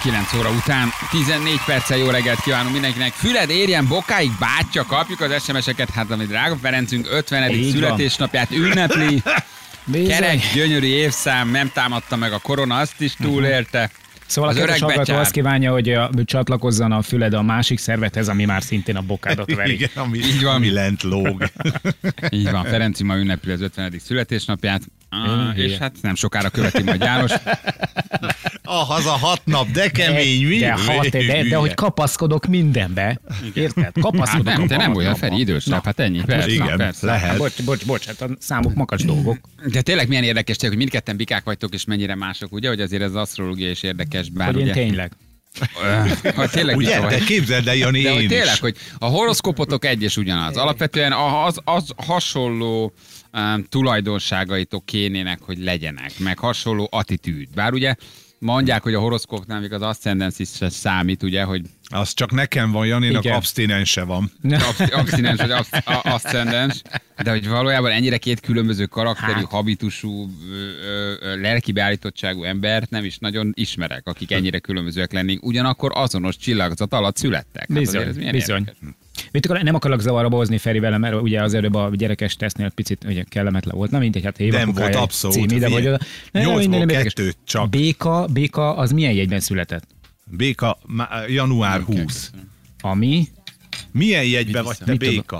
9 óra után 14 perccel jó reggelt kívánunk mindenkinek. Füled érjen bokáig, bátyja, kapjuk az SMS-eket, hát ami drága Ferencünk 50. születésnapját ünnepli. Kerek, gyönyörű évszám, nem támadta meg a korona, azt is túlélte. Szóval a kedves hallgató azt kívánja, hogy csatlakozzon a füled a másik szervethez, ami már szintén a bokádat veri. Igen, így van. Ami lent lóg. Így van, Ferenci ma ünnepli az 50. születésnapját, és hát nem sokára követi majd János. Haza 6 nap, de kemény, mi? De hogy kapaszkodok mindenbe. Érted? Kapaszkodok. Hát nem, te nem olyan Feri idősebb, hát ennyi. Persze, igen, persze. lehet. Bocs, hát a számok makacs dolgok. De tényleg milyen érdekes, hogy mindketten bikák vagytok, és mennyire mások, ugye? Hogy azért ez az asztrológia is érdekes. Bár hogy én ugye, tényleg. hogy tényleg ugye, de képzeld el, Jani, de én hogy tényleg, is. hogy a horoszkópotok egy és ugyanaz. Alapvetően az hasonló tulajdonságaitok kénének, hogy legyenek, meg hasonló attitűd. Bár ugye mondják, hogy a horoszkópnál még az aszcendensz is számít, ugye, hogy... Az csak nekem van, Janinak abstinense van. Abstinens vagy aszcendens, de hogy valójában ennyire két különböző karakterű, habitusú, lelki beállítottságú embert nem is nagyon ismerek, akik ennyire különbözőek lennénk, ugyanakkor azonos csillagzat alatt születtek. Bizony. Nem akarok zavarba hozni Ferivel, mert ugye az előbb a gyerekes tesztnél picit ugye kellemetlen volt. Na mindegy, hát nem volt abszolút. Című, de vagy oda. 8-ból 2 csak. Béka, az milyen jegyben született? Béka, január 20. Ami? Milyen jegyben vagy te, Béka?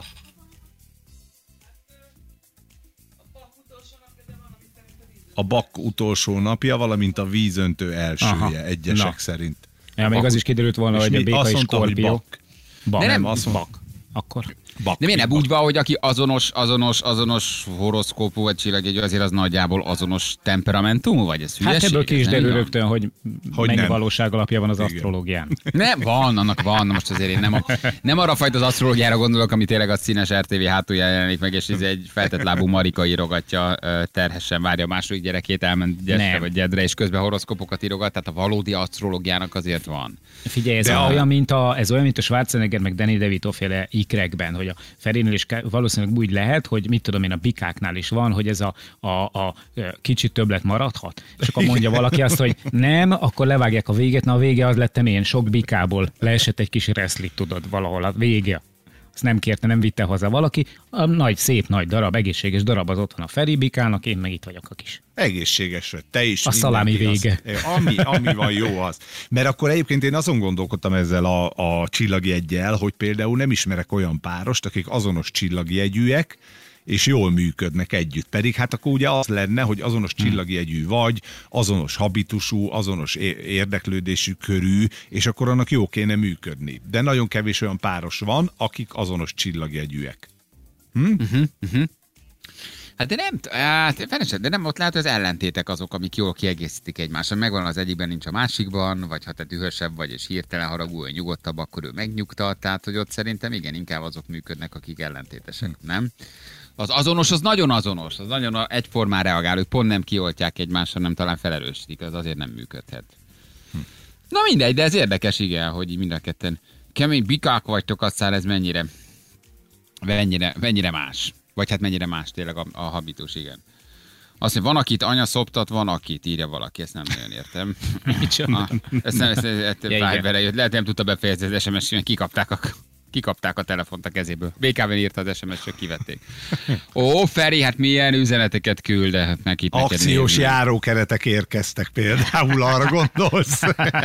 A bak utolsó napja, valamint a vízöntő elsője, egyesek szerint. Ja, még az is kiderült volna, hogy a Béka és Skorpió. De nem, azt bak. Akkor. De miért nem úgy van, hogy aki azonos horoszkópú vagy csillagjegy, azért az nagyjából azonos temperamentumú, vagy ez hülyeség? Hát ebből ki is derül rögtön, hogy mennyi nem. valóság alapja van az asztrológián. Nem, annak van, most azért én nem arra fajta az asztrológiára gondolok, ami tényleg a színes RTV hátulján jelenik meg, és ez egy feltett lábú Marika írogatja, terhessen várja a második gyerekét, elment Gyesre vagy Gyedre, és közben horoszkópokat írogat, tehát a valódi asztrológiának azért van. Figyelj, ez olyan, mint a Schwarzenegger meg Danny DeVito féle ikrekben, hogy a Ferinél is valószínűleg úgy lehet, hogy mit tudom én, a bikáknál is van, hogy ez a kicsit többlet maradhat. És akkor mondja valaki azt, hogy nem, akkor levágják a véget, na a vége az lettem én, sok bikából leesett egy kis reszlit, tudod, valahol a vége. Azt nem kérte, nem vitte haza valaki. A szép nagy darab, egészséges darab az ott van a Feri bikának, én meg itt vagyok a kis. Egészséges, te is. A szalámi vége. Ami van, jó az. Mert akkor egyébként én azon gondolkodtam ezzel a csillagjeggyel, hogy például nem ismerek olyan párost, akik azonos csillagjegyűek, és jól működnek együtt. Pedig hát akkor ugye az lenne, hogy azonos csillagjegyű vagy, azonos habitusú, azonos érdeklődésű körű, és akkor annak jó kéne működni. De nagyon kevés olyan páros van, akik azonos csillagjegyűek. Hát de nem ott lehet, hogy az ellentétek azok, amik jól kiegészítik egymást. Megvan az egyikben, nincs a másikban, vagy ha te dühösebb vagy, és hirtelen haragú, hogy nyugodtabb, akkor ő megnyugtat. Tehát, hogy ott szerintem igen, inkább azok működnek, akik ellentétesek, nem? Az azonos, az nagyon azonos, az nagyon egyformán reagál, ők pont nem kioltják egymást, hanem talán felerősítik, az azért nem működhet. Na mindegy, de ez érdekes, igen, hogy mind a ketten kemény bikák vagytok, aztán ez mennyire más. Vagy hát mennyire más tényleg a habitus, igen. Azt mondja, van, akit anya szoptat, van, akit írja valaki, ezt nem nagyon értem. Lehet, nem tudta befejezni az SMS-t, kikapták a telefont a kezéből. BKV-n írta az SMS-t, csak kivették. Ó, Feri, hát milyen üzeneteket küld, hát neki. Akciós járókeretek érkeztek például, arra gondolsz?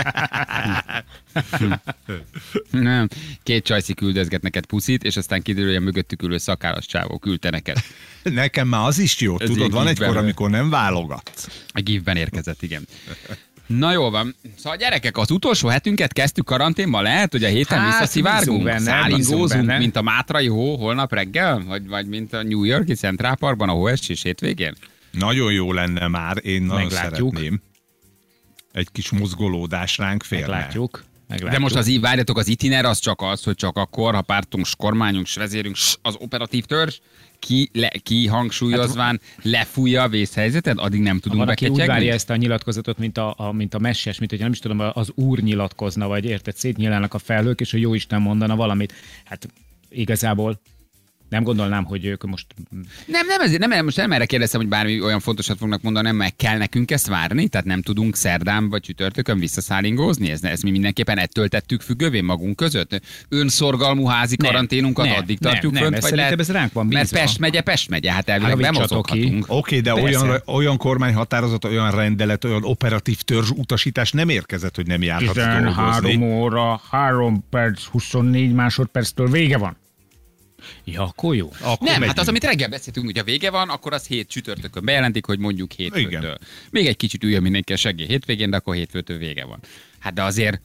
Nem. Két csajszi küldözget neked puszit, és aztán kiderül, hogy a mögöttük ülő szakállas csávó küldte neked. Nekem már az is jó, tudod, van egykor, amikor nem válogatsz. A gifben érkezett, igen. Na jól van. Szóval gyerekek, az utolsó hetünket kezdtük karanténban, lehet, hogy a héten visszaszivárgunk, szálingózunk, mint a Mátrai hó holnap reggel, vagy mint a New York-i Central Parkban a hóesés hétvégén? Nagyon jó lenne már, én nagyon szeretném. Egy kis mozgolódás ránk férne. Meglátjuk. De most várjatok, az itiner az csak az, hogy csak akkor, ha pártunk, kormányunk, vezérünk, az operatív törzs, kihangsúlyozván lefújja a vészhelyzetet, addig nem tudunk beketyegni. Úgy várja ezt a nyilatkozatot, mint a messes, mint hogy nem is tudom, az úr nyilatkozna, vagy érted, szétnyílnának a felhők, és a jóisten mondana valamit. Hát igazából Nem gondolnám, hogy ők most... Most nem erre kérdeztem, hogy bármi olyan fontosat fognak mondani, nem, meg kell nekünk ezt várni, tehát nem tudunk szerdán vagy csütörtökön visszaszállingózni, ezt mi mindenképpen ettől tettük függővé magunk között. Önszorgalmú házi karanténunkat addig tartjuk fönt, vagy lehet, ez ránk van bízva. mert Pest megye, hát elvileg bemozoghatunk. Oké, de olyan kormányhatározat, olyan rendelet, olyan operatív törzs utasítás nem érkezett, hogy nem járhat dolgozni. 13 óra, 3 perc, 24 másodperctől vége van. Ja, akkor jó. Hát az, amit reggel beszéltünk, hogy a vége van, akkor az csütörtökön bejelentik, hogy mondjuk hétfőtől. Még egy kicsit üljön mindenki a segély hétvégén, de akkor hétfőtől vége van. Hát de azért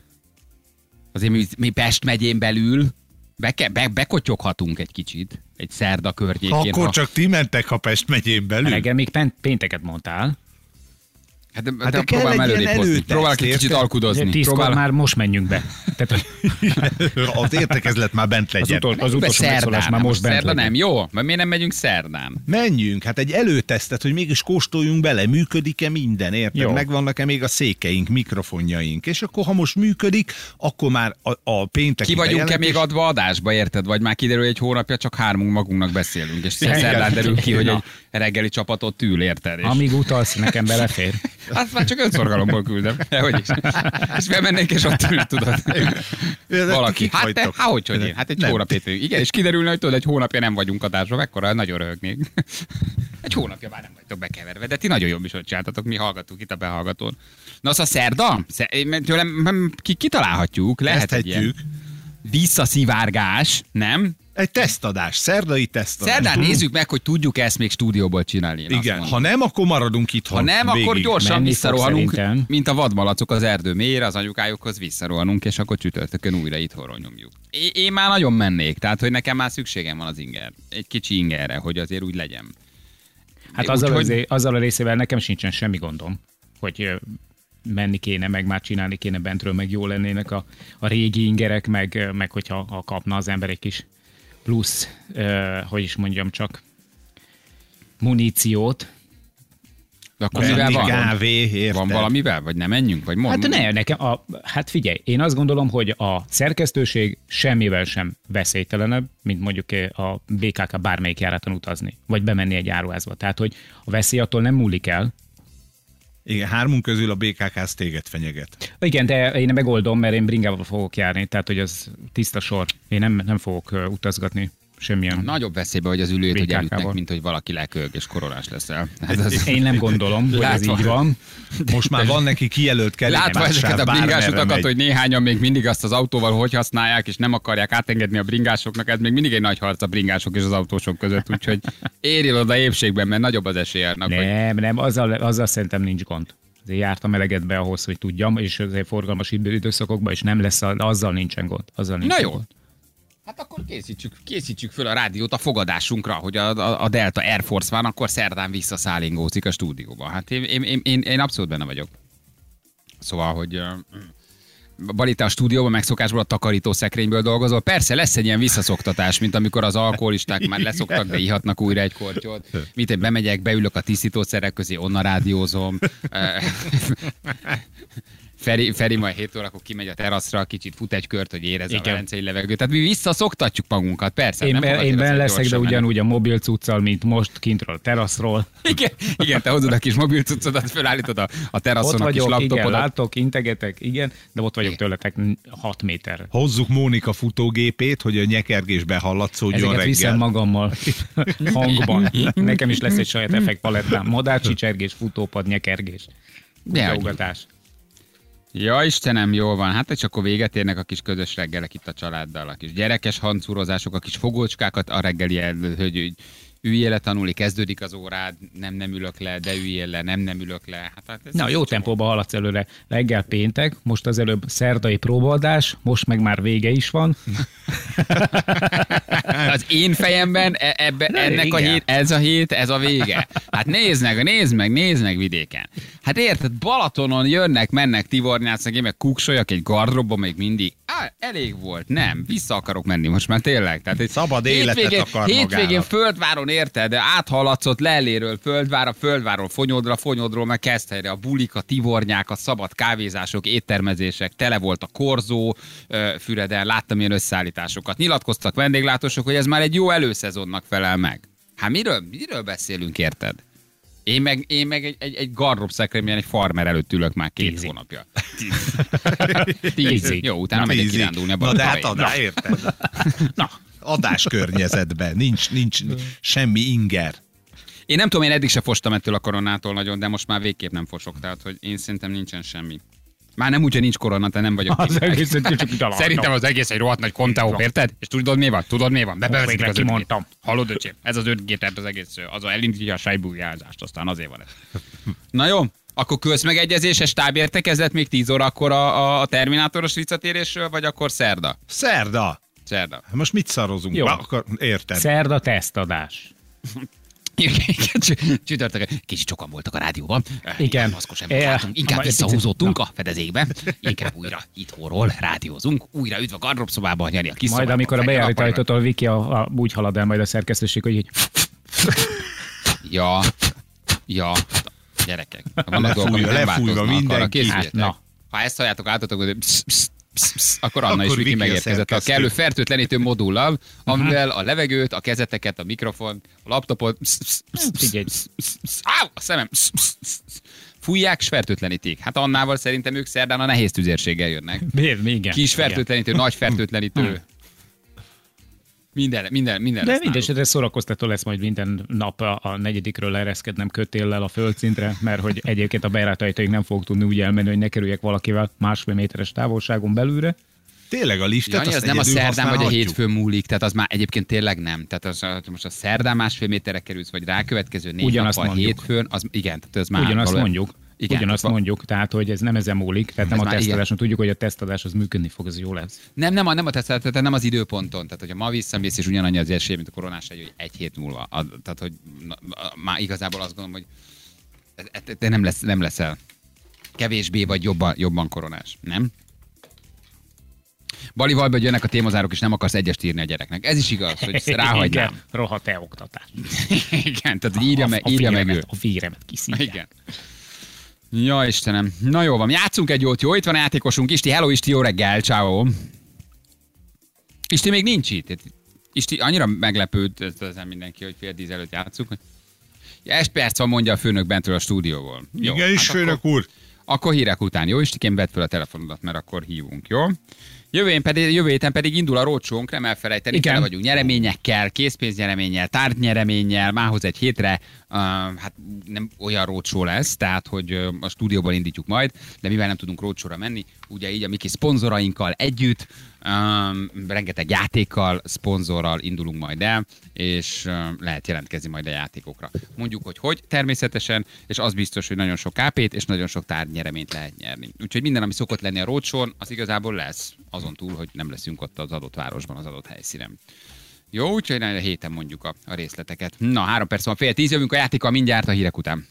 mi Pest megyén belül bekotyoghatunk egy kicsit, egy szerda környékén. Akkor csak ti mentek, ha Pest megyén belül. Reggel még pénteket mondtál. De próbálom előrébb hozni. Próbálok egy kicsit alkudozni. 10-kor már most menjünk be. Tehát, az értekezlet már bent legyen. Az utolsó megszólás már most bent legyen. Nem, jó? Mert miért nem megyünk szerdán? Menjünk, hát egy előtesztet, hogy mégis kóstoljunk bele, működik-e minden, érted? Jó. Megvannak-e még a székeink, mikrofonjaink, és akkor ha most működik, akkor már a pénteki ki vagyunk-e még adva adásba, érted? Vagy már kiderül, hogy egy hónapja csak 3 magunknak beszélünk, és szerdán derül ki, hogy egy reggeli csapatot ül, érted? Amíg utalsz, nekem belefér. Hát már csak önszorgalomból küldem. Hogy is. És bemennénk, és ott ül, tudod. Valaki. Hogy én? Hát egy hónap hétvégén. Igen, és kiderülne, hogy tudod, egy hónapja nem vagyunk adásra, mekkora, nagyon röhögnék. Egy hónapja már nem vagytok bekeverve, de ti nagyon jobb műsort csináltatok, mi hallgatunk itt a behallgatón. Na az a szerda? Tőlem kitalálhatjuk, lehet egy ilyen visszaszivárgás, nem? Egy tesztadás, szerdai tesztadás. Szerdán nézzük meg, hogy tudjuk ezt még stúdióból csinálni. Igen, ha nem, akkor maradunk itthon. Ha nem, akkor gyorsan visszarohanunk, mint a vadmalacok az erdő mélyére, az anyukájukhoz visszarohanunk, és akkor csütörtökön újra itthonról nyomjuk. Én már nagyon mennék, tehát hogy nekem már szükségem van az inger. Egy kicsi ingerre, hogy azért úgy legyen. Hát azzal a részével nekem sincsen semmi gondom, hogy menni kéne, meg már csinálni kéne bentről, meg jó lennének a régi ingerek, meg hogyha kapna az ember egy kis plusz, hogy is mondjam, csak muníciót. De akkor mivel van? Kávé, érted? Van valamivel? Vagy nem menjünk? Vagy Hát figyelj, én azt gondolom, hogy a szerkesztőség semmivel sem veszélytelenebb, mint mondjuk a BKK bármelyik járaton utazni, vagy bemenni egy áruházba. Tehát, hogy a veszély attól nem múlik el. Igen, 3 közül a BKK-sz téged fenyeget. Igen, de én megoldom, mert én bringával fogok járni, tehát hogy az tiszta sor. Én nem fogok utazgatni semmilyen. Nagyobb veszélybe, hogy az ülőt, hogy elütnek, mint hogy valaki lekölg és koronás leszel. Én nem gondolom, hogy ez így van. Most már van neki kijelölt kerékpársáv. Látva ezeket a bringásokat, hogy néhányan még mindig azt az autóval hogy használják, és nem akarják átengedni a bringásoknak, ez még mindig egy nagy harc a bringások és az autósok között, úgyhogy érjél oda épségben, mert nagyobb az esély annak. Nem, azzal szerintem nincs gond. Azért jártam eleget be ahhoz, hogy tudjam, és azért forgalmas időszakokban, és nem lesz, azzal nincsen gond. Na jó. Hát akkor készítsük föl a rádiót a fogadásunkra, hogy a Delta Air Force van, akkor szerdán visszaszállingózik a stúdióba. Hát én abszolút benne vagyok. Szóval, hogy Bali, te a stúdióban megszokásból a takarító szekrényből dolgozol. Persze lesz egy ilyen visszaszoktatás, mint amikor az alkoholisták már leszoktak, de ihatnak újra egy kortyot. Mint én bemegyek, beülök a tisztítószerek közé, onnan rádiózom. Feri majd 7 órakor kimegy a teraszra, kicsit fut egy kört, hogy érezze a velencei levegőt. Tehát mi visszaszoktatjuk magunkat, persze. Én benn leszek, de ugyanúgy a mobil cuccal, mint most kintről a teraszról. Igen, te hozod a kis mobil cuccodat, fölállítod a teraszon a kis laptopodat. Igen, látok, integetek, igen, de ott vagyok tőletek 6 méterre. Hozzuk Mónika futógépét, hogy a nyekergésbe hallatszódjon reggel. Ezeket viszem magammal hangban. Nekem is lesz egy saját effektpalettám. Madárcsicsergés, futópad, nyekergés, kutyaugatás. Ja, Istenem, jól van. Hát és akkor véget érnek a kis közös reggelek itt a családdal, a kis gyerekes hancúrozások, a kis fogócskákat a reggeli előtt, hogy üljél le tanulni, kezdődik az órád, nem ülök le, de üljél le, nem ülök le. Hát na, jó tempóban haladsz előre. Reggel péntek, most az előbb szerdai próbaadás, most meg már vége is van. Az én fejemben ez a hét, ez a vége. Hát nézd meg vidéken. Hát érted, Balatonon jönnek, mennek, tivornyásznak, én meg kuksoljak egy gardróbban még mindig. Elég volt, nem, vissza akarok menni most már tényleg. Tehát egy szabad életet akar hétvégén Földváron, érted, de áthallatszott Lelléről Földváról, Fonyodról, meg Keszthelyre, a bulik, a tivornyák, a szabad kávézások, éttermezések, tele volt a korzó Füreden, láttam ilyen összeállításokat. Nyilatkoztak vendéglátósok, hogy ez már egy jó előszezonnak felel meg. Hát miről beszélünk, érted? Én meg egy garrobszekrényben egy farmer előtt ülök már 2 hónapja. 10. Jó, utána megyek kirándulni a Na de hát érted? Na. Adáskörnyezetben nincs semmi inger. Én nem tudom, én eddig se fostam ettől a koronától nagyon, de most már végképp nem fosok, tehát hogy én szerintem nincsen semmi. Már nem úgy, hogy nincs korona, te nem vagyok. Az egész, Szerintem az egész egy rohadt nagy konteó, érted? És tudod mi van? Bevezetik az 5G. Hallod, öcsém? Ez az 5G, tehát az egész, az elindítja a sajbújjázást, aztán azért van ez. Na jó, akkor közmegegyezéses stábértekezlet még 10 órakor a terminátoros visszatérésről, vagy akkor szerda? Szerda. Most mit szarozunk? Jó. Akkor érted. Szerda tesztadás. Csütörtökön. Kicsit sokan voltak a rádióban. Igen. Maszkos embert látunk. Inkább visszahúzódtunk a fedezékbe. Inkább újra itthonról rádiózunk. Újra üdv a gardróbszobába, nyeri a kis Majd amikor a bejárati ajtótól Viki úgy halad el majd a szerkesztőség, hogy így... Ja. Gyerekek. Vannak dolgok, amik nem lefújva mindenki. Ha ezt halljátok átatok, hogy akkor Anna és Viki megérkezett a kellő fertőtlenítő modullal, amivel a levegőt, a kezeteket, a mikrofon, a laptopot, a szemem, fújják, s fertőtlenítik. Hát Annával szerintem ők szerdán a nehéz tüzérséggel jönnek. Igen. Kis fertőtlenítő, nagy fertőtlenítő. Minden de mindesetre szórakoztató lesz majd minden nap a 4-ről ereszkednem kötéllel a földszintre, mert hogy egyébként a bejáratajtóig nem fog tudni úgy elmenni, hogy ne kerüljek valakivel 1,5 méteres távolságon belülre. Tényleg a liftet az nem a szerdán vagy a hétfőn múlik, tehát az már egyébként tényleg nem. Tehát most a szerdán 1,5 méterre kerülsz, vagy rákövetkező 4 nap a hétfőn, az igen, tehát ez már ugyanazt mondjuk. Igen, ugyanazt mondjuk, tehát hogy ez nem ezen múlik, tehát nem a teszteláson, tudjuk, hogy a tesztadás az működni fog, ez jó lesz. Nem a tesztelás, tehát nem az időponton, tehát hogyha ma visszamész, és ugyanannyi az esély, mint a koronás egy hét múlva. Tehát, hogy már igazából azt gondolom, hogy te nem leszel kevésbé vagy jobban koronás, nem? Balival, hogy jönnek a témazárok, és nem akarsz egyest írni a gyereknek. Ez is igaz, hogy ráhagynám. Igen, rohadt oktatás. Igen, tehát írja meg ő. A véremet kiszívják. Igen. Ja, Istenem. Na jó van, játszunk egy jót, jó? Itt van a játékosunk. Isti, hello Isti, jó reggel, ciao. Isti még nincs itt. Isti annyira meglepőd ezen mindenki, hogy 9:30 előtt játszunk. Ja, egy perc van, mondja a főnök bentről a stúdióból. Jó, igen is, főnök úr. Akkor hírek után, jó? Istikén vedd fel a telefonodat, mert akkor hívunk, jó? Jövő héten pedig indul a roadshow-nk, nem elfelejteni, tele vagyunk nyereményekkel, készpénznyereménnyel, tárgynyereményel, mához egy hétre, hát nem olyan roadshow lesz, tehát hogy a stúdióból indítjuk majd, de mivel nem tudunk roadshow-ra menni, ugye így a mi kis szponzorainkkal együtt, rengeteg játékkal, szponzorral indulunk majd el, és lehet jelentkezni majd a játékokra. Mondjuk, hogy természetesen, és az biztos, hogy nagyon sok KP-t és nagyon sok tárgynyereményt lehet nyerni. Úgyhogy minden, ami szokott lenni a roadshow-n, az igazából lesz, azon túl, hogy nem leszünk ott az adott városban, az adott helyszínen. Jó, úgyhogy a héten mondjuk a részleteket. Na, 3 perc van, 9:30, jövünk a játékkal mindjárt a hírek után.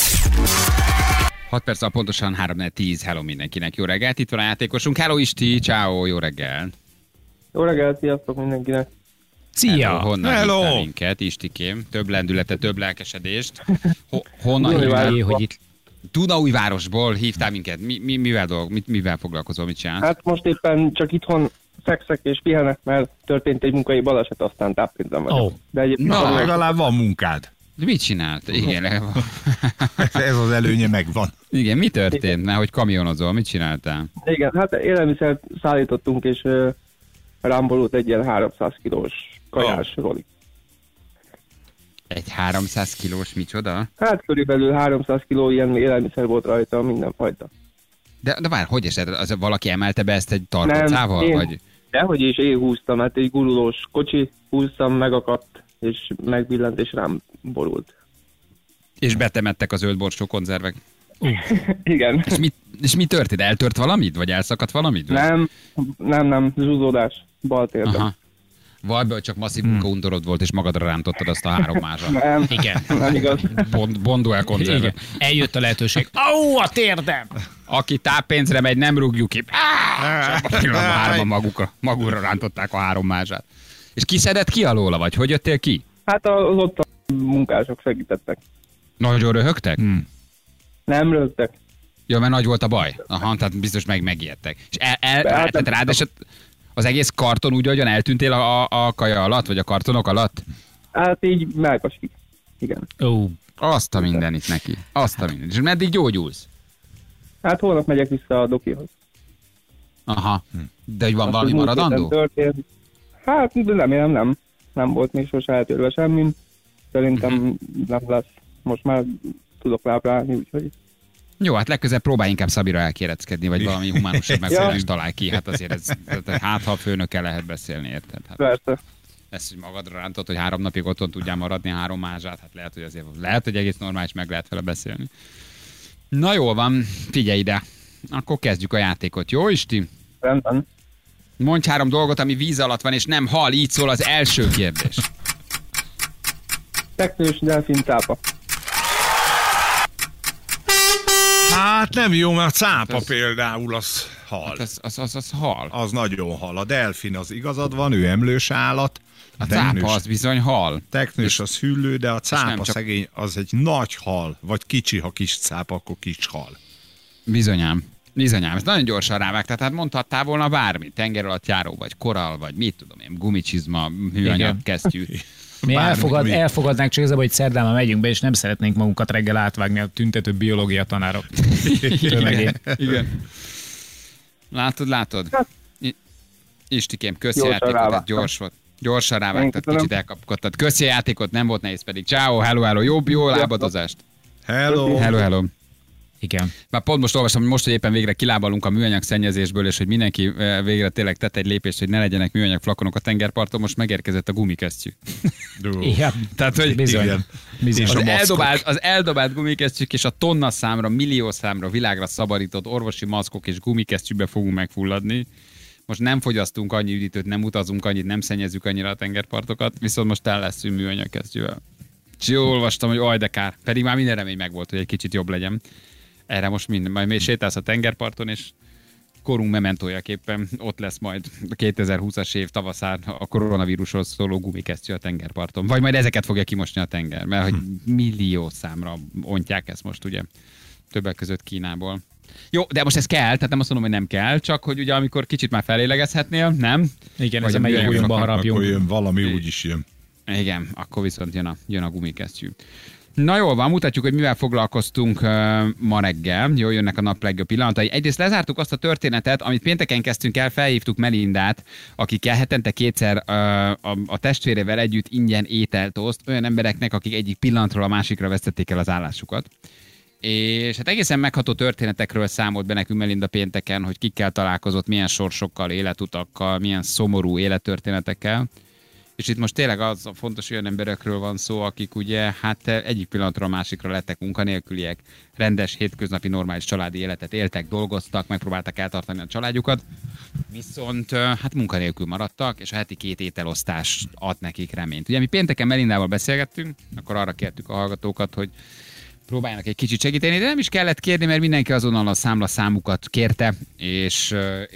6 perc, pontosan 3:10. Hello mindenkinek, jó reggelt, itt van a játékosunk. Hello Isti, ciao, jó reggel. Jó reggelt, sziasztok mindenkinek. Szia! Hello, honnan hívtál minket, Istikém? Több lendületet, több lelkesedést. Honnan hívtál? Hogy itt... Dunaújvárosból hívtál minket. Mivel foglalkozol, mit csinálsz? Hát most éppen csak itthon fekszek és pihenek, mert történt egy munkai baleset, aztán táppénzem vagyok. Oh. De egyébként Na, legalább van munkád. De mit csinált? Igen, Ez az előnye megvan. igen, mi történt? Mert hogy kamionozol, mit csináltál? Igen, hát élelmiszert szállítottunk, és rámbolult egy ilyen 300 kilós kajás roli. Egy 300 kilós micsoda? Hát körülbelül 300 kiló ilyen élelmiszer volt rajta, mindenfajta. De várj, hogy esett? Az valaki emelte be ezt egy tarkócával? Vagy? Dehogy is én húztam, hát egy gurulós kocsi, húztam, megakadt, és megbillent, és rám borult. És betemettek a zöldborsó konzervek. Igen. És mi történt? Eltört valamit? Vagy elszakadt valamit? Nem, zsúzódás, bal térdem. Aha. Vagy be, hogy csak masszív munkaundorod volt, és magadra rántottad azt a 3 mázsat. Nem, igen. Nem igaz. Bondol konzerve. Igen. Eljött a lehetőség. Ó, a térdem! Aki táppénzre megy, nem rúgjuk ki. Hárman magukra rántották a 3 mázsát. És kiszedett ki alóla, vagy hogy jöttél ki? Hát az ott a munkások segítettek. Nagyon röhögtek? Nem rögtek. Ja, mert nagy volt a baj. Aha, tehát biztos megijedtek. És tehát rád esett Az egész karton úgy, ahogyan eltűntél a kaja alatt, vagy a kartonok alatt? Hát így melkas ki. Igen. Azt a mindenit neki. Azt a mindenit. És meddig gyógyulsz? Hát holnap megyek vissza a dokihoz. Aha. De hogy van Azt, valami hogy múlt maradandó? héten történt. Hát remélem nem. Nem volt még sose eltörve semmi. Szerintem nem lesz. Most már tudok lábrálni, úgyhogy... Jó, hát legközelebb próbálj inkább Szabira elkéreckedni, vagy valami humánusabb megszólást találj ki. Hát azért ez, hát ha a főnökkel lehet beszélni, érted? Hát Persze. ezt, hogy magadra rántod, hogy 3 napig otthon tudjál maradni 3 mázsát, hát lehet, hogy azért lehet, hogy egész normális, meg lehet vele beszélni. Na jól van, figyelj ide. Akkor kezdjük a játékot, jó Isti? Rendben. Mondj 3 dolgot, ami víz alatt van, és nem hal, így szól az első kérdés. Teknős delfin cápa. Hát nem jó, mert a cápa Hát például az hal. Hát az hal. Az nagyon hal. A delfin az igazad van, ő emlős állat. A cápa az bizony hal. Teknős az hüllő, de a cápa nem csak- szegény az egy nagy hal. Vagy kicsi, ha kis cápa, akkor kis hal. Bizonyám. Bizonyám, ez nagyon gyorsan rávágtál, tehát mondhattál volna bármi, tenger alatt járó, vagy korall, vagy mit tudom én, gumicsizma, műanyag Igen. kesztyű. Mi Bármi. elfogadnánk, csak ez a baj, hogy szerdán már megyünk be, és nem szeretnénk magunkat reggel átvágni a tüntető biológia tanárok tömegén. Igen. Látod? Istikém, köszi a Gyorsan játékot, ez rávágtam. gyors volt. Gyorsan Én rávágtad, köszönöm. kicsit elkapkodtad. Köszi a játékot, nem volt nehéz pedig. Ciao, hello, jó lábadozást. Hello. Igen. Már pont most olvastam, hogy most, hogy éppen végre kilábalunk a műanyag szennyezésből, és hogy mindenki végre tényleg tett egy lépést, hogy ne legyenek műanyag flakonok a tengerparton, most megérkezett a gumikesztyű. Igen. Tehát, hogy Bizony. Igen. Bizony. És a maszkok. Az eldobált gumikesztyűk és a tonna számra, millió számra világra szabadított orvosi maszkok és gumikesztyűbe fogunk megfulladni. Most nem fogyasztunk annyi üdítőt, nem utazunk annyit, nem szennyezzük annyira a tengerpartokat, viszont most el leszünk műanyag kesztyűvel. És jól olvastam, hogy aj de kár. Pedig már minden remény megvolt, hogy egy kicsit jobb legyen. Erre most majd még sétálsz a tengerparton, és korunk mementójaképpen ott lesz majd a 2020-as év tavaszán a koronavírusról szóló gumikesztyű a tengerparton. Vagy majd ezeket fogja kimosni a tenger, mert hogy millió számra ontják ezt most ugye többek között Kínából. Jó, de most ez kell, tehát nem azt mondom, hogy nem kell, csak hogy ugye amikor kicsit már felélegezhetnél, nem? Igen, Vagy ez a a melyik műanyag ujjomba flakon, harapjunk. Akkor jön valami, úgyis jön. Igen, akkor viszont jön a gumikesztyű. Na jól van, mutatjuk, hogy mivel foglalkoztunk ma reggel. Jól jönnek a nap legjobb pillanatai. Egyrészt lezártuk azt a történetet, amit pénteken kezdtünk el, felhívtuk Melindát, aki hetente 2-szer a testvérével együtt ingyen ételt oszt olyan embereknek, akik egyik pillanatról a másikra vesztették el az állásukat. És hát egészen megható történetekről számolt be nekünk Melinda pénteken, hogy kikkel találkozott, milyen sorsokkal, életutakkal, milyen szomorú élettörténetekkel. És itt most tényleg az a fontos, hogy olyan emberekről van szó, akik ugye hát egyik pillanatra a másikra lettek munkanélküliek, rendes, hétköznapi, normális családi életet éltek, dolgoztak, megpróbáltak eltartani a családjukat, viszont hát munkanélkül maradtak, és a heti 2 ételosztás ad nekik reményt. Ugye mi pénteken Melindával beszélgettünk, akkor arra kértük a hallgatókat, hogy próbáljanak egy kicsit segíteni, de nem is kellett kérni, mert mindenki azonnal a számlaszámukat kérte, és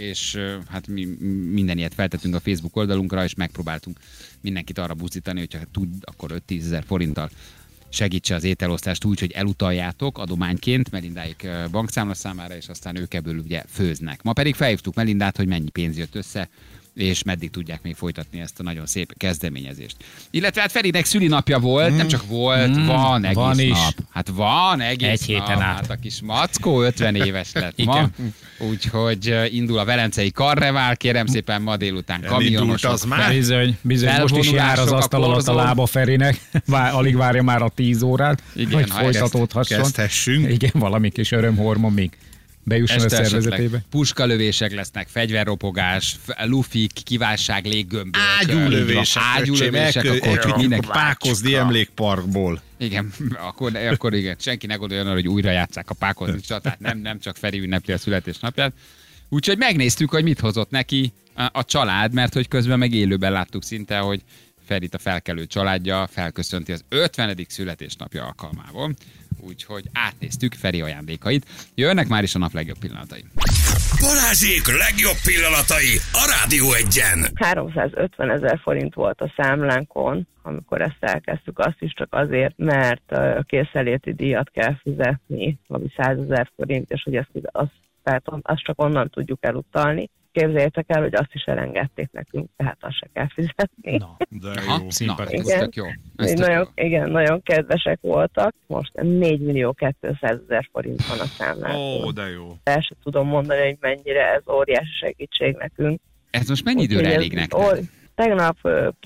hát mi minden ilyet feltettünk a Facebook oldalunkra, és megpróbáltunk mindenkit arra buzdítani, hogyha tud, akkor 5-10 ezer forinttal segítse az ételosztást úgy, hogy elutaljátok adományként Melindáik bankszámlaszámára, és aztán ők ebből ugye főznek. Ma pedig felhívtuk Melindát, hogy mennyi pénz jött össze, és meddig tudják még folytatni ezt a nagyon szép kezdeményezést. Illetve hát Ferinek szülinapja volt, nem csak volt, van egész van is. nap. Hát van egész Egy héten nap. át. Hát a kis mackó 50 éves lett ma. Úgyhogy indul a velencei karnevál, kérem szépen ma délután Elindult kamionosok. az már? Bizony, most is jár az Felvonulások asztal a alatt a korzón. lába Ferinek. Alig várja már a 10 órát, Igen, hogy ha folytatódhasson. Kezdhessünk. Igen, valami kis örömhormon még bejusson a Este szervezetébe. esetleg puskalövések lesznek, fegyverropogás, lufik, kiválság, léggömbök. Ágyúlövések, ágyúlövések, akkor mindenki pákozni emlékparkból. Igen, akkor igen, senki ne gondoljon arra, hogy újra játsszák a pákozni csatát, nem csak Feri ünnepli a születésnapját. Úgyhogy megnéztük, hogy mit hozott neki a család, mert hogy közben meg élőben láttuk szinte, hogy Ferit a felkelő családja felköszönti az 50. születésnapja alkalmából. Úgyhogy átnéztük Feri ajándékait. Jönnek már is a nap legjobb pillanatai. Balázsék legjobb pillanatai a Rádió Egyen. 350 000 forint volt a számlánkon, amikor ezt elkezdtük, azt is csak azért, mert a készenléti díjat kell fizetni, valami 100 000 forint, és hogy azt csak onnan tudjuk elutalni. képzeljétek el, hogy azt is elengedték nekünk, tehát azt se kell fizetni. Na, De Aha, jó. szimpatikus. ez tök jó. Ez tök Nagyon, jó. igen, nagyon kedvesek voltak. Most 4.200.000 forint van a számlán. Ó, de jó. El sem tudom mondani, hogy mennyire ez óriási segítség nekünk. Ez most mennyi időre Úgyhogy elég ez nektek? Tegnap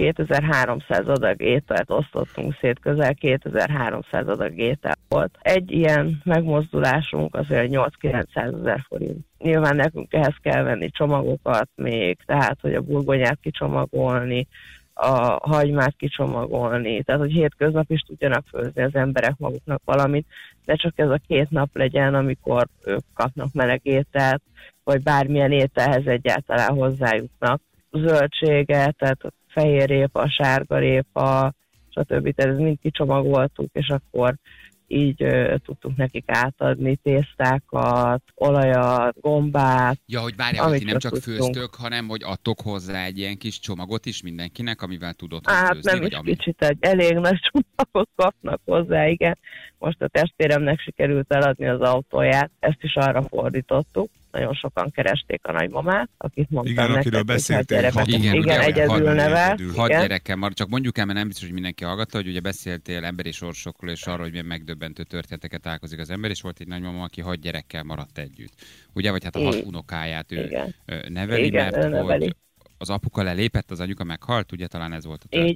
2300 adag ételt osztottunk szét, közel 2300 adag étel volt. Egy ilyen megmozdulásunk azért 8-900 ezer forint. Nyilván nekünk ehhez kell venni csomagokat még, tehát hogy a burgonyát kicsomagolni, a hagymát kicsomagolni, tehát hogy hétköznap is tudjanak főzni az emberek maguknak valamit, de csak ez a 2 nap legyen, amikor ők kapnak meleg ételt, vagy bármilyen ételhez egyáltalán hozzájutnak. Zöldséget, tehát a fehérrépa, sárgarépa, stb. Tehát mind kicsomagoltuk, és akkor így tudtuk nekik átadni tésztákat, olajat, gombát. Ja, hogy várjál, hogy ti nem csak tudtunk. főztök, hanem hogy adtok hozzá egy ilyen kis csomagot is mindenkinek, amivel tudod Hát főzni, nem vagy is ami... kicsit, egy elég nagy csomagot kapnak hozzá, igen. Most a testvéremnek sikerült eladni az autóját, ezt is arra fordítottuk. Nagyon sokan keresték a nagymamát, akit mondtam Igen, nektek, akiről hogy beszéltél, hát haton. Igen, igen, ugye, egyedül hat- nevel. Hat igen. gyerekkel, már csak mondjuk el, mert nem biztos, hogy mindenki hallgatta, hogy ugye beszéltél emberi sorsokról, és arról, hogy milyen megdöbbentő történeteket találkozik az ember, és volt egy nagymama, aki 6 gyerekkel maradt együtt. Ugye, vagy hát a 6 Igen. unokáját ő Igen. neveli, Igen, ő mert neveli. hogy az apuka lelépett, az anyuka meghalt, ugye talán ez volt a történet.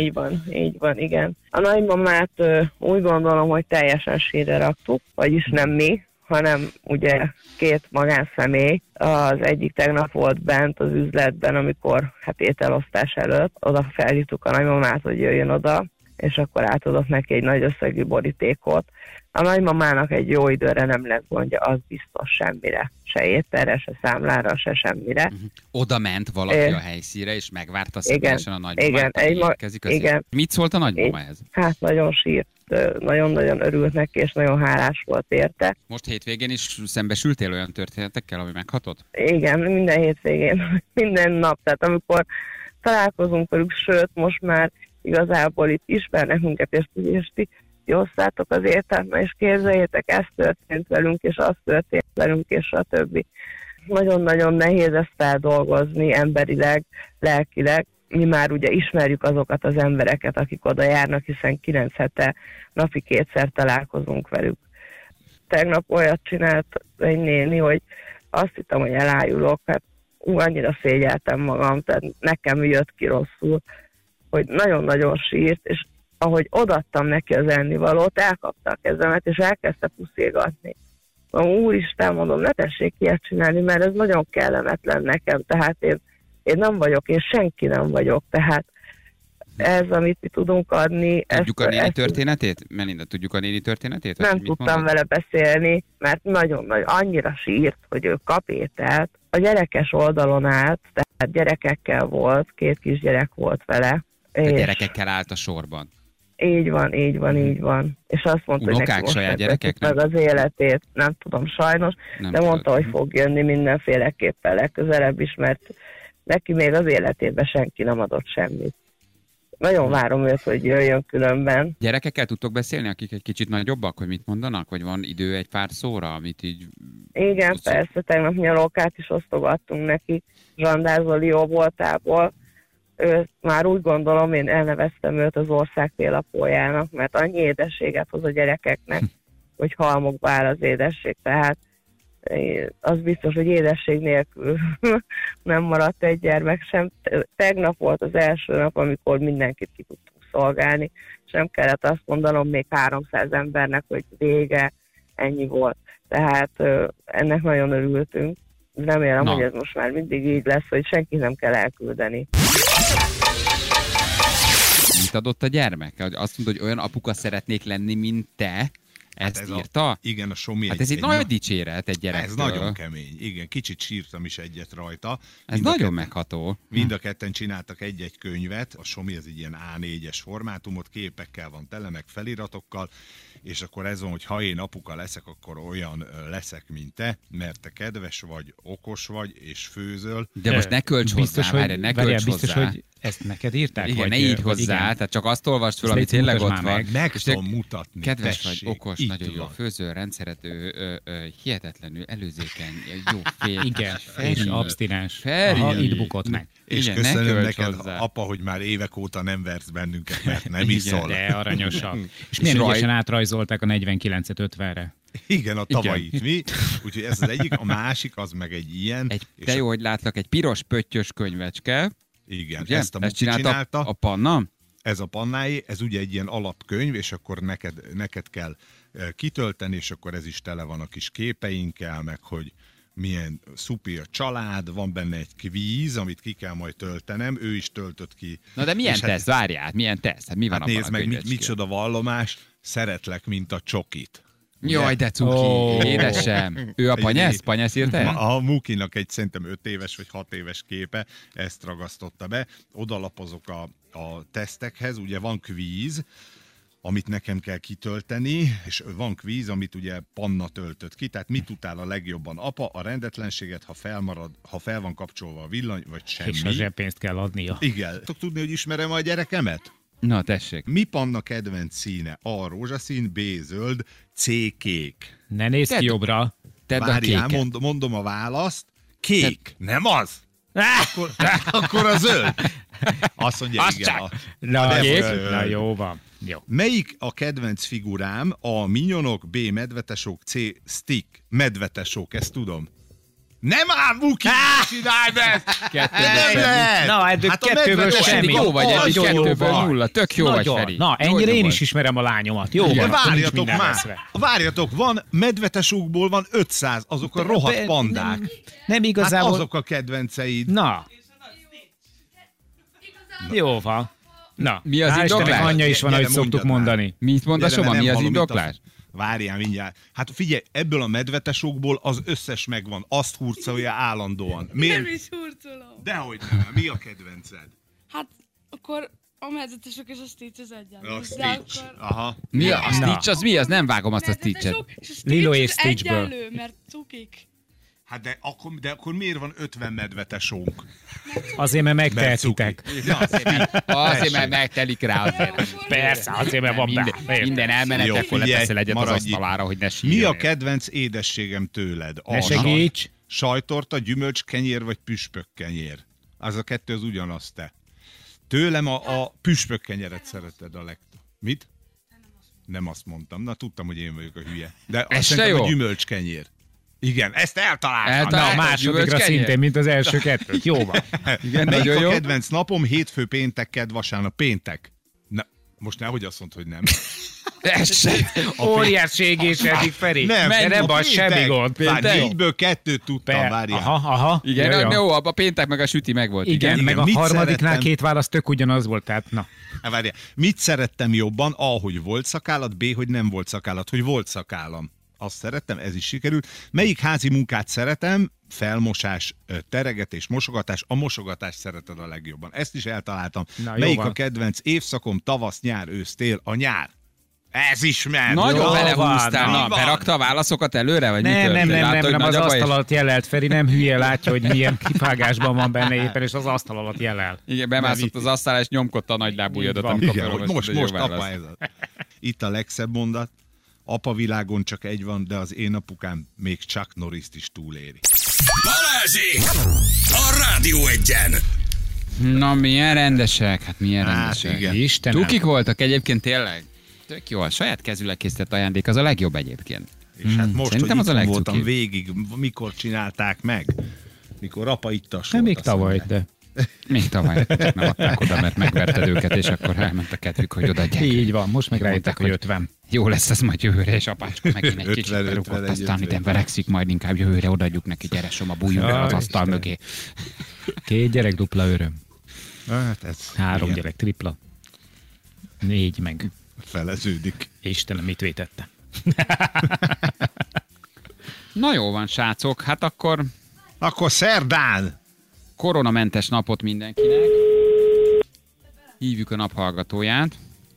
Így van, igen. A nagymamát úgy gondolom, hogy teljesen sírre raktuk, vagyis nem mi, hanem ugye 2 magánszemély. Az egyik tegnap volt bent az üzletben, amikor hát ételosztás előtt, oda felhívtuk a nagymamát, hogy jöjjön oda, és akkor átadott neki egy nagy összegű borítékot. A nagymamának egy jó időre nem lesz gondja, az biztos semmire. Se ételre, se számlára, se semmire. Oda ment valaki Igen. a helyszínre, és megvárta Igen. szívesen a nagymamát, Igen. ami Egy ma- érkezik azért. igen. Mit szólt a nagymama ehhez? Hát nagyon sírt, nagyon-nagyon örült neki, és nagyon hálás volt érte. Most hétvégén is szembesültél olyan történetekkel, ami meghatott? Igen, minden hétvégén, minden nap, tehát amikor találkozunk velük, sőt, most már igazából itt ismernek minket, és ti hozzátok az ételt, és képzeljétek, ez történt velünk, és az történt velünk, és stb. Nagyon-nagyon nehéz ezt feldolgozni emberileg, lelkileg. Mi már ugye ismerjük azokat az embereket, akik oda járnak, hiszen 9 hete napi 2-szer találkozunk velük. Tegnap olyat csinált egy néni, hogy azt hittem, hogy elájulok, hát annyira szégyeltem magam, tehát nekem jött ki rosszul, hogy nagyon-nagyon sírt, és ahogy odaadtam neki az ennivalót, elkapta a kezemet, és elkezdte puszilgatni. Úristen, mondom, ne tessék ilyet csinálni, mert ez nagyon kellemetlen nekem, tehát én nem vagyok, én senki nem vagyok, tehát ez, amit mi tudunk adni... Tudjuk a néni történetét? Melinda, tudjuk a néni történetét? Nem Hogy mit tudtam mondott? vele beszélni, mert nagyon-nagyon annyira sírt, hogy ő kap ételt. A gyerekes oldalon állt, tehát gyerekekkel volt, 2 kisgyerek volt vele. A és gyerekekkel állt a sorban. így van. És azt mondta, hogy Unokák, neki most saját nem gyerekek, teszik meg az életét. Nem tudom, sajnos, Nem de mondta, tudod. hogy fog jönni mindenféleképpen legközelebb is, mert neki még az életében senki nem adott semmit. Nagyon várom őt, hogy jöjjön különben. Gyerekekkel tudtok beszélni, akik egy kicsit nagyobbak, hogy mit mondanak? Vagy van idő egy pár szóra, amit így... Igen, persze, tegnap nyalókát is osztogattunk neki Zsandár Zoli jóvoltából. Ő, már úgy gondolom, én elneveztem őt az ország félapójának, mert annyi édességet hoz a gyerekeknek, hogy halmokba áll az édesség, tehát az biztos, hogy édesség nélkül nem maradt egy gyermek sem. Tegnap volt az első nap, amikor mindenkit ki tudtunk szolgálni, és nem kellett azt mondanom még 300 embernek, hogy vége, ennyi volt. Tehát ennek nagyon örültünk. Remélem, hogy ez most már mindig így lesz, hogy senki nem kell elküldeni. Mit adott a gyermek? Azt mondta, hogy olyan apuka szeretnék lenni, mint te. Ezt ez írta? Igen, a Somi Hát ez egy nagy dicséret egy gyerektől. Ez nagyon kemény. Igen, kicsit sírtam is egyet rajta. Ez nagyon megható. Mind a ketten csináltak egy-egy könyvet. A Somi ez egy ilyen A4-es formátumot, képekkel van tele, meg feliratokkal, és akkor ez van, hogy ha én apuka leszek, akkor olyan leszek, mint te, mert te kedves vagy, okos vagy, és főzöl. De most ne költs biztos, hozzá, hogy, ne költs biztos, hozzá. hogy ezt neked írták? Igen, vagy, ne így vagy hozzá, igen. tehát csak azt olvasd fel, Ezt ami légy tényleg mutasd ott már van. meg. Meg És tudom te mutatni, kedves tessék. vagy, okos Most Itt nagyon jó van. főzőrendszeret, hihetetlenül előzékeny, jó fél. Igen, Feri. és abstinens. Feri. Aha, itt bukott meg. És Igen, ne köszönöm költs neked, hozzá. apa, hogy már évek óta nem versz bennünket, mert nem Igen, iszol. De aranyosak. És milyen raj- ügyesen átrajzolták a 49-et 50-re. Igen, a tavalyit mi. Úgyhogy ez az egyik, a másik az meg egy ilyen. és De jó, hogy látlak, egy piros pöttyös könyvecske. Igen, Ugye? ezt a Muki csinálta csinálta. a Panna. Ez a pannáé, ez ugye egy ilyen alapkönyv, és akkor neked kell kitölteni, és akkor ez is tele van a kis képeinkkel, meg hogy milyen szupi a család, van benne egy kvíz, amit ki kell majd töltenem, ő is töltött ki. Na de milyen És teszt? Várjál, milyen teszt? Hát mi van Hát abban nézd a meg, könyvecskén? micsoda vallomás, szeretlek, mint a csokit. Jaj, de cuki, édesem. Ő a Panyesz? Panyesz írta el? A Mukinak egy szerintem 5 éves vagy 6 éves képe, ezt ragasztotta be. Odalapozok a tesztekhez, ugye van kvíz, amit nekem kell kitölteni, és van kvíz, amit ugye Panna töltött ki, tehát mit tudtál a legjobban? Apa, a rendetlenséget, ha fel van kapcsolva a villany, vagy semmi. És a zseppénzt kell adnia. Igen. Tudod tudni, hogy ismerem a gyerekemet? Na, tessék. Mi Panna kedvenc színe? A rózsaszín, B zöld, C kék. Ne nézz ki jobbra. Tedd a Várjál, kéket. mondom a választ. Kék. Nem az? Akkor a zöld. Azt mondja, Az igen. csak. Na, de kék? zöld. Na jó van. Jó. Melyik a kedvenc figurám? A minyonok, B medvetesok, C stick. Medvetesok, ezt tudom. Nem ám, Muki! Csinálj meg! Nem lehet! Na, eddig Hát a kettőből medvetes semmi. Eddig jó vagy, eddig Nagyon jó kettőből vagy. nulla. Tök jó vagy, Nagyon. Feri. Na, ennyire Nagyon én vagy. is ismerem a lányomat. Jó De van, akkor nincs várjatok minden már! veszve. Várjatok, van medvetesokból van 500, azok a rohadt pandák. Nem Hát igazából. azok a kedvenceid. Na. Jó van. Na, Mi az hál' Istennek indoklás? anyja is van, Gyere, ahogy szoktuk mondjad már. mondani. Mit mond a Gyere, Soma? mert Mi nem az hallom, indoklás? Várjál mindjárt. Hát figyelj, ebből a medvetesokból az összes megvan. Azt hurcolja állandóan. Miért? Nem is hurcolom. Dehogy nem. Mi a kedvenced? Hát akkor a medvetesok és a Stitch az egyenlő. A De Stitch. akkor- Aha. Mi a Na. Stitch? Az mi? Az nem vágom azt a Stitchet. Medvetesok és a Stitch Lilo és az Stitchből. egyenlő, mert cukik. Hát de akkor miért van 50 medvetesónk? Azért, mert Mert megtehetitek. cuki. Ja, Azért, mert megtelik rá azért. Persze, azért, mert van Minden elmenet, Jó, akkor figyelj, leteszel egyet az maradj itt. asztalára, hogy ne Mi sírjon. a kedvenc édességem tőled? Ne segíts. Sajtorta, gyümölcskenyér vagy püspökkenyér? Az a kettő az ugyanaz te. Tőlem a püspökkenyeret szereted a legtöbb. Mit? Nem azt mondtam. Na, tudtam, hogy én vagyok a hülye. De Ez azt se szerintem jó. a gyümölcskenyér. Igen, ezt eltaláltam. Na, a Találtad, másodikra gyümölcskenyér? szintén, mint az első kettő. Jó van. Igen, Melyik nagyon a jó. kedvenc napom? Hétfő, péntek, kedd, vasárnap, péntek. Na, most nehogy azt mondd, hogy nem. Ez se. Óriási égésedik, Feri. Nem, De nem a baj, péntek. semmi gond. Már Péntek? négyből kettőt tudtam, várjál. Aha. Igen, jó, a péntek meg a süti meg volt. Igen, igen. meg a Mit harmadiknál szerettem? két válasz tök ugyanaz volt, tehát na. Várjál. Mit szerettem jobban? A, hogy volt szakállat, B, hogy nem volt szakállat, hogy volt szakállam. Azt szerettem, ez is sikerült. Melyik házi munkát szeretem? Felmosás, teregetés, mosogatás. A mosogatást szereted a legjobban. Ezt is eltaláltam. Na, jó Melyik van. a kedvenc évszakom? Tavasz, nyár, ősz, tél? A nyár. Ez is ment. Nagyon Jó belehúztál. van, Na, mi van? berakta a válaszokat előre? Vagy mi Nem, történt? nem, Látod, hogy az nagy a baj? asztal alatt jelelt, Feri nem hülye, látja, hogy milyen kifágásban van benne éppen, és az asztal alatt jelel. Igen, bemászott az asztalra, és nyomkodta a nagy lábújadat, Így van. amikor Igen, hogy felolvastad, most hogy jó apa válasz. ez a... Itt a legszebb mondat. Apa világon csak egy van, de az én apukám még Chuck Norris-t is túléri. Balázsék! A Rádió Egyen! Na, milyen rendesek, hát milyen Hát, rendesek. igen. Istenem. Tukik voltak egyébként tényleg. Tök jó, a saját kezüleg készített ajándék, az a legjobb egyébként. És hát most, Szerintem hogy az a itt voltam legcukibb. végig, mikor csinálták meg? Mikor apa itta a sort. Nem még azt tavaly, mondja. de Még tavaly csak nem adták oda, mert megverted őket, és akkor elment a kedvük, hogy odaadják. így van, most meg rájöttek, hogy Mondták, 50. Jó lesz ez majd jövőre, és apácska megint egy kicsit 50, berúgott, 51, aztán 50. ide verekszik, majd inkább jövőre odaadjuk neki, gyere Soma, bújjunk el az Jaj, asztal Istenem. mögé. 2 gyerek, dupla öröm. Hát ez 3 igen, gyerek, tripla. 4 meg. feleződik. Istenem, mit vétette? Na jó van, srácok, hát akkor Akkor szerdán! koronamentes napot mindenkinek. Hívjuk a naphallgatóját.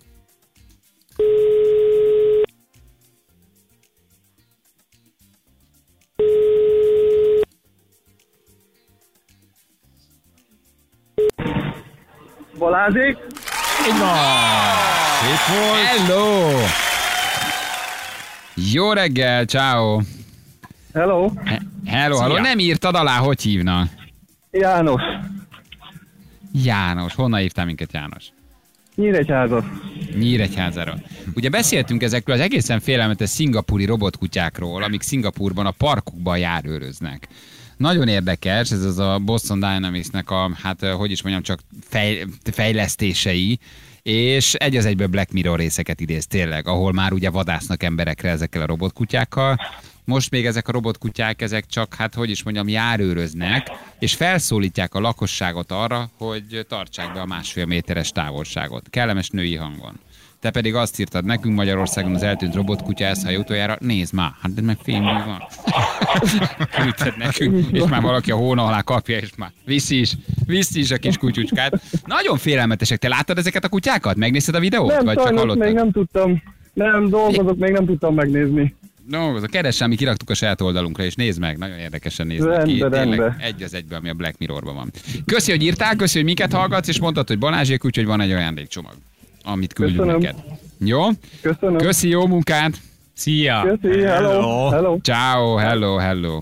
Balázsék? Így van! Szép volt! Hello! Jó reggel, ciao. Hello, Hello, nem írtad alá, hogy hívnak? János. János, honnan hívtál minket, János? Nyíregyházat. Nyíregyházáról. Ugye beszéltünk ezekről az egészen félelmetes szingapúri robotkutyákról, amik Szingapúrban a parkokban járőröznek. Nagyon érdekes, ez az a Boston Dynamics-nek a, hát hogy is mondjam, csak fejlesztései, és egy az egyből Black Mirror részeket idéz tényleg, ahol már ugye vadásznak emberekre ezekkel a robotkutyákkal. Most még ezek a robotkutyák, ezek csak, hát hogy is mondjam, járőröznek, és felszólítják a lakosságot arra, hogy tartsák be a 1,5 méteres távolságot. Kellemes női hangon. Te pedig azt írtad nekünk, Magyarországon az eltűnt robotkutya eszhely utoljára, nézd már, hát de meg filmű van. Küldted nekünk, és már valaki a hóna alá kapja, és már viszi is a kis kutyucskát. Nagyon félelmetesek. Te láttad ezeket a kutyákat? Megnézted a videót? Nem, vagy csak sajnos hallottad? még nem tudtam. Nem, dolgozok, még nem tudtam megnézni. Dolgozok, keressem, mi kiraktuk a saját oldalunkra, és nézd meg, nagyon érdekesen néznek ki. Rendben, Tényleg rendben. egy az egyben, ami a Black Mirrorban van. Köszi, hogy írtál, köszi, hogy minket hallgatsz, és mondtad, hogy Balázsék, úgyhogy van egy ajándékcsomag, amit küldünk Köszönöm. neked. Jó? Köszönöm. Köszi, jó munkát! Szia! Köszi, hello. Ciao, hello.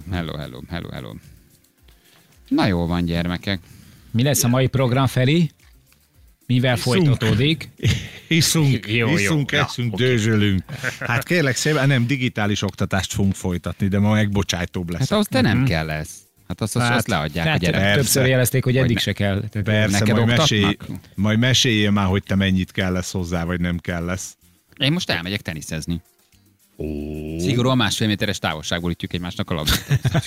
Na jó van, gyermekek. Mi lesz a mai program, Feri? Mivel folytatódik? Hiszunk, Jó. eszünk, dőzsölünk. Hát kérlek szépen, nem digitális oktatást fogunk folytatni, de ma megbocsájtóbb lesz. Hát ahhoz te nem kell lesz. Hát azt leadják a Hát, gyerek. többször jelezték, hogy eddig Vagy se kell. Persze, neked majd meséljél már, hogy te mennyit kell lesz hozzá, vagy nem kell lesz. Én most elmegyek teniszezni. Szigorúan 1,5 méteres távolságból ütjük egymásnak a labdát.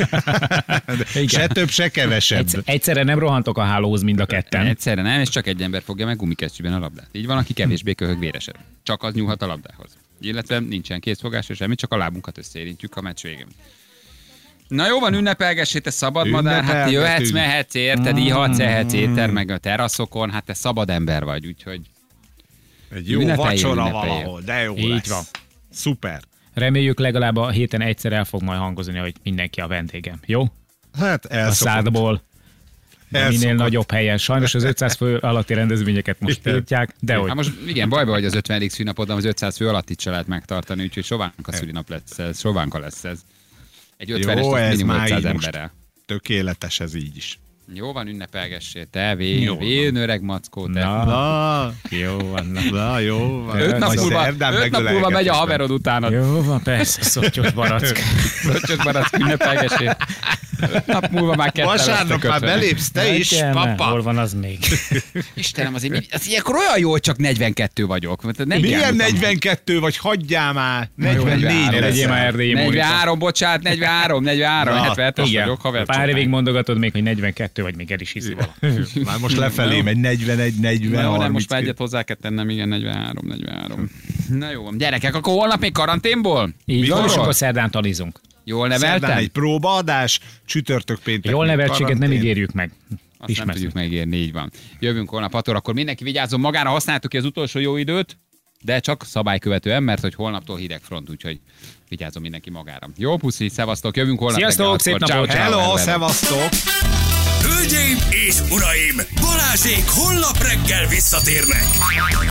Se több, se kevesebb. Egyszerre nem rohantok a hálóhoz mind a ketten. Egyszerre nem, és csak egy ember fogja meg gumikesztyűben a labdát. Így van, aki kevésbé köhög véresebb. Csak az nyúlhat a labdához. Illetve nincsen készfogás, és semmit, csak a lábunkat összeérintjük a meccs végén. Na jó van, ünnepelgessé, te szabad madár, hát jöhetsz, mehetsz, érted, ihatsz, ehetsz éttermek a teraszokon, hát te szabad ember vagy, úgyhogy Egy jó vacsora valahol, de jó Így lesz. van. Szuper. Reméljük legalább a héten egyszer el fog majd hangozni, hogy mindenki a vendégem. Jó? Hát A elszokott. szádból. Minél Elszokott. nagyobb helyen. Sajnos az 500 fő alatti rendezvényeket most tiltják, de hogy. hát most igen, bajba vagy az 50. szülinapodon, az 500 fő alatt itt se lehet megtartani, úgyhogy sovánka szülinap lesz ez, sovánka lesz ez. Egy 50-es, Jó, az ez minimum már 500 így most. emberrel. Tökéletes ez így is. Jó van, ünnepelgessé, te Jó vén öreg mackó, te. Na, jó van. Na, jó van. 5 nap Majd múlva, szerdán 5 nap múlva megy a haverod utána. Jó van, persze, szottyos barack. Csak barack, ünnepelgessé. 5 nap múlva már ketten Vasárnap lesztek már 50. belépsz te is, papa. Hol van az még? Istenem, az ilyenkor olyan jó, hogy csak 42 vagyok. Nem Milyen jártam. 42 vagy, hagyjál már. 44 Ne legyél már lesz. erdélyi Mónika. 43, bocsánat, 43, Na, 77-es Igen, vagyok, haver. pár évig mondogatod még, hogy 42 vagy, még el is hiszi vala. Már most lefelé megy 41, 40, Na, nem, 30. most már egyet hozzá kell tennem, igen, 43. Na jó, gyerekek, akkor holnap még karanténból? Így van, Mikor? és akkor szerdán talizunk. Jól Szerdán neveltem? egy próbaadás, csütörtök péntek. Jól még neveltséget nem karantén. ígérjük meg. Azt nem tudjuk megérni, így van. Jövünk holnap 6 órakor, mindenki vigyázzon magára, használtuk ki az utolsó jó időt, de csak szabálykövetően, mert hogy holnaptól hideg front, úgyhogy vigyázzon mindenki magára. Jó, puszi, szevasztok, jövünk holnap. Sziasztok, reggel szép 6-kor. napot. Ciao, ciao, Hello, hello. szevasztok! Hölgyeim és uraim, Balázsék holnap reggel visszatérnek.